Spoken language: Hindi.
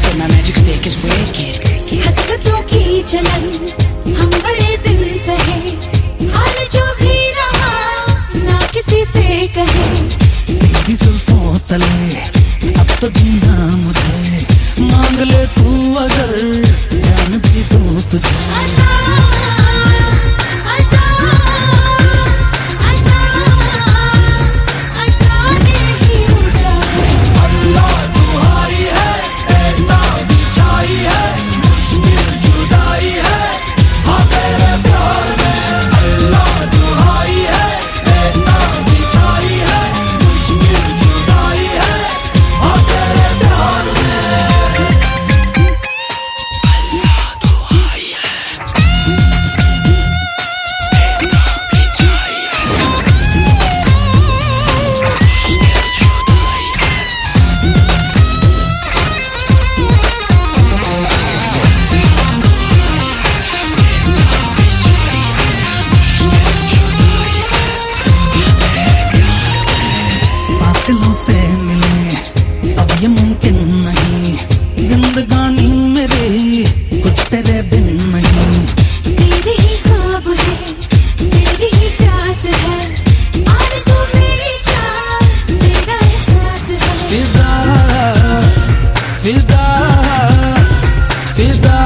but my magic stick is wicked. हसरतों की जलन हम बड़े दिन सहे, हाल जो भी रहा ना किसी से कहे। तेरी जुल्फों तले अब तो जीना मुझे, मांग ले तू अगर जान भी दूं तुझे। फासिलों से मिले अब ये मुमकिन नहीं, जिंदगानी मेरे कुछ तेरे बिन नहीं। तेरे ही ख्वाब है, तेरी ही प्यास है, आरज़ू मेरी जान, तेरा एहसास है। फिदा फिदा फिदा